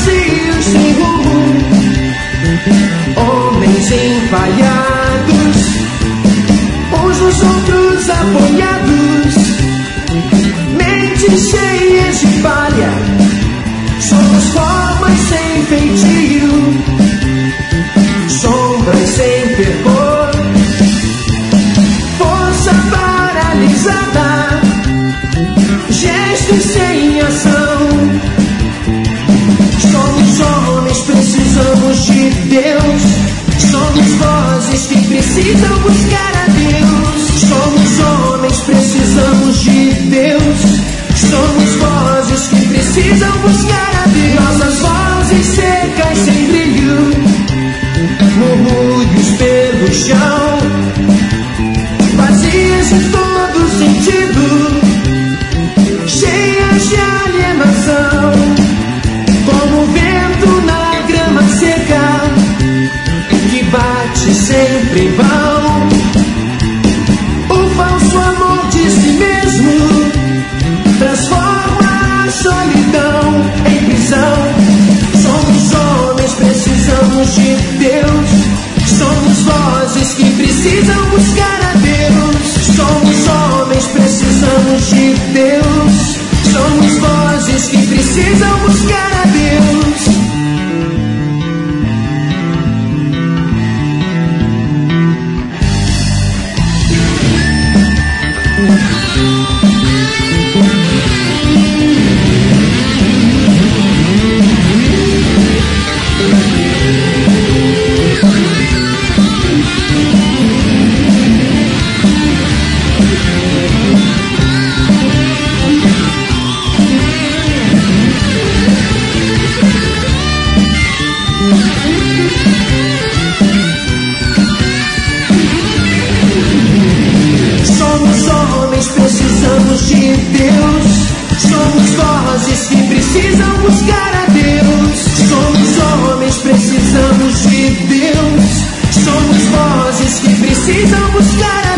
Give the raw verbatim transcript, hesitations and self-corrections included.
vazios sem rumo, homens empalhados, uns nos outros apoiados, mentes cheias de palha. Somos formas sem feitio, sombras sem terror, força paralisada, gestos sem ação. Somos homens, precisamos de Deus. Somos vozes que precisam buscar a Deus. Somos homens, precisamos de Deus. Somos vozes que precisam buscar a Deus. Nossas vozes secas sem brilho, murmúrios pelo chão, vazias em todo sentido, cheias de alienação, como o vento na grama seca, que bate sempre em vão. O falso amor de si mesmo transforma a solidão em prisão. Somos homens, precisamos de Deus. Somos vozes que precisam buscar a Deus. Somos homens, precisamos de Deus. Somos vozes que precisam buscar a Deus. Precisamos de Deus. Somos vozes que precisam buscar a Deus. Somos homens, precisamos de Deus. Somos vozes que precisam buscar a